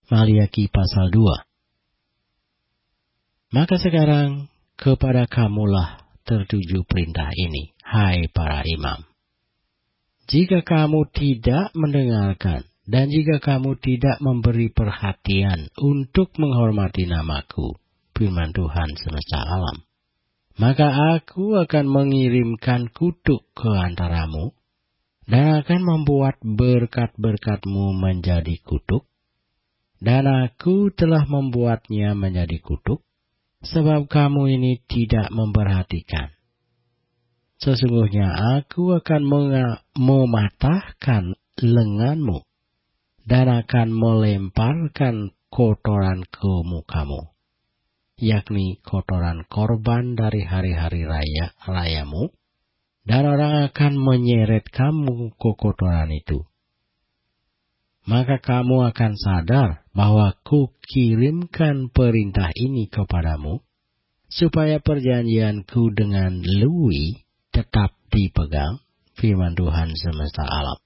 Maliaki pasal 2. Maka sekarang kepada kamulah tertuju perintah ini, hai para imam. Jika kamu tidak mendengarkan dan jika kamu tidak memberi perhatian untuk menghormati namaku, firman Tuhan semesta alam, maka aku akan mengirimkan kutuk ke antaramu dan akan membuat berkat-berkatmu menjadi kutuk. Dan aku telah membuatnya menjadi kutuk, sebab kamu ini tidak memperhatikan. Sesungguhnya aku akan mematahkan lenganmu, dan akan melemparkan kotoran ke mukamu, yakni kotoran korban dari hari-hari rayamu, dan orang akan menyeret kamu ke kotoran itu. Maka kamu akan sadar bahwa kukirimkan perintah ini kepadamu, supaya perjanjianku dengan Lewi tetap dipegang, firman Tuhan semesta alam.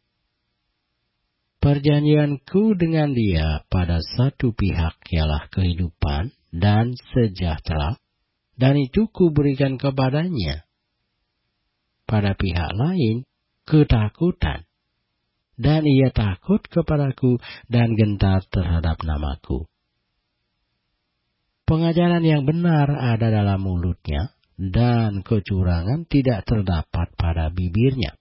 Perjanjianku dengan dia pada satu pihak ialah kehidupan dan sejahtera, dan itu kuberikan kepadanya. Pada pihak lain, ketakutan. Dan ia takut kepadaku dan gentar terhadap namaku. Pengajaran yang benar ada dalam mulutnya, dan kecurangan tidak terdapat pada bibirnya.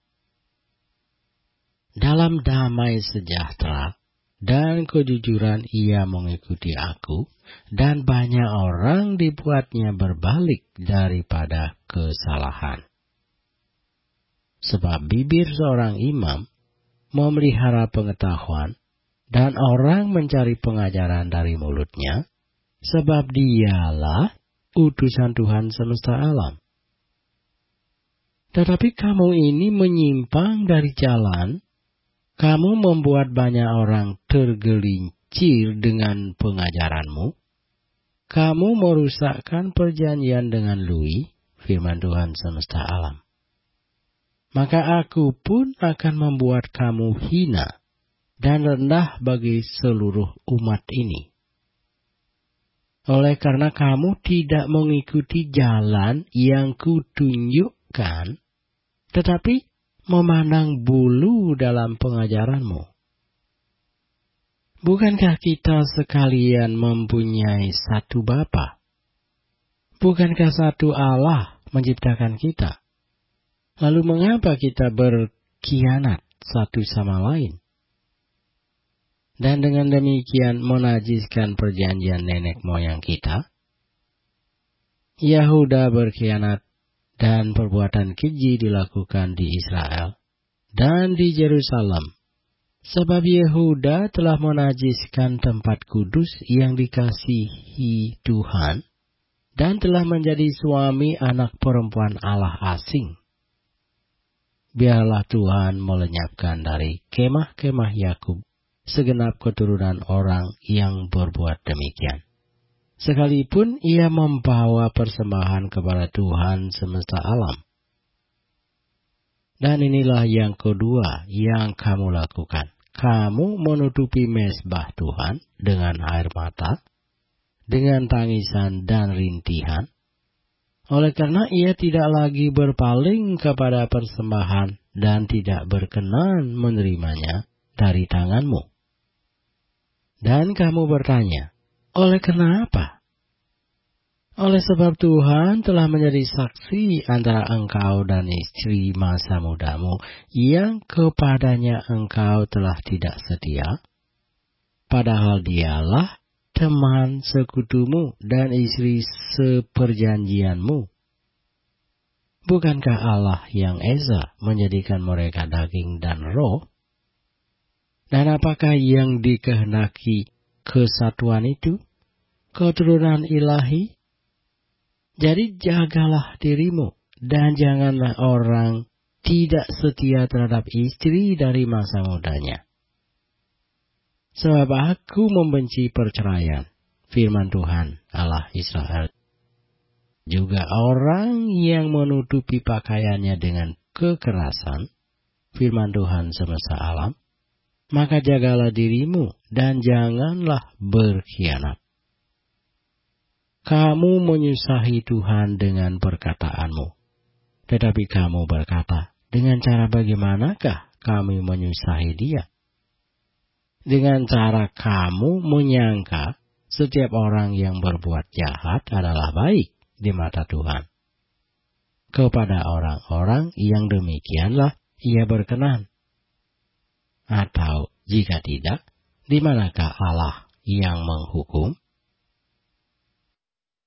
Dalam damai sejahtera dan kejujuran ia mengikuti aku, dan banyak orang dibuatnya berbalik daripada kesalahan. Sebab bibir seorang imam memelihara pengetahuan, dan orang mencari pengajaran dari mulutnya, sebab dialah utusan Tuhan semesta alam. Tetapi kamu ini menyimpang dari jalan, kamu membuat banyak orang tergelincir dengan pengajaranmu, kamu merusakkan perjanjian dengan Lewi, firman Tuhan semesta alam. Maka aku pun akan membuat kamu hina dan rendah bagi seluruh umat ini. Oleh karena kamu tidak mengikuti jalan yang kutunjukkan, tetapi memandang bulu dalam pengajaranmu. Bukankah kita sekalian mempunyai satu Bapa? Bukankah satu Allah menciptakan kita? Lalu mengapa kita berkhianat satu sama lain? Dan dengan demikian menajiskan perjanjian nenek moyang kita? Yahuda berkhianat dan perbuatan keji dilakukan di Israel dan di Yerusalem. Sebab Yehuda telah menajiskan tempat kudus yang dikasihi Tuhan dan telah menjadi suami anak perempuan Allah asing. Biarlah Tuhan melenyapkan dari kemah-kemah Yakub segenap keturunan orang yang berbuat demikian. Sekalipun ia membawa persembahan kepada Tuhan semesta alam. Dan inilah yang kedua yang kamu lakukan. Kamu menutupi mezbah Tuhan dengan air mata, dengan tangisan dan rintihan. Oleh karena ia tidak lagi berpaling kepada persembahan dan tidak berkenan menerimanya dari tanganmu. Dan kamu bertanya, oleh karena apa? Oleh sebab Tuhan telah menjadi saksi antara engkau dan istri masa mudamu yang kepadanya engkau telah tidak setia, padahal dialah teman sekutumu dan istri seperjanjianmu. Bukankah Allah yang esa menjadikan mereka daging dan roh? Dan apakah yang dikehendaki kesatuan itu? Keturunan ilahi? Jadi jagalah dirimu, dan janganlah orang tidak setia terhadap istri dari masa mudanya. Sebab aku membenci perceraian, firman Tuhan Allah Israel. Juga orang yang menutupi pakaiannya dengan kekerasan, firman Tuhan semesta alam. maka jagalah dirimu dan janganlah berkhianat. Kamu menyusahi Tuhan dengan perkataanmu, tetapi kamu berkata, dengan cara bagaimanakah kami menyusahi Dia? Dengan cara kamu menyangka setiap orang yang berbuat jahat adalah baik di mata Tuhan. Kepada orang-orang yang demikianlah Ia berkenan. Atau jika tidak, di manakah Allah yang menghukum?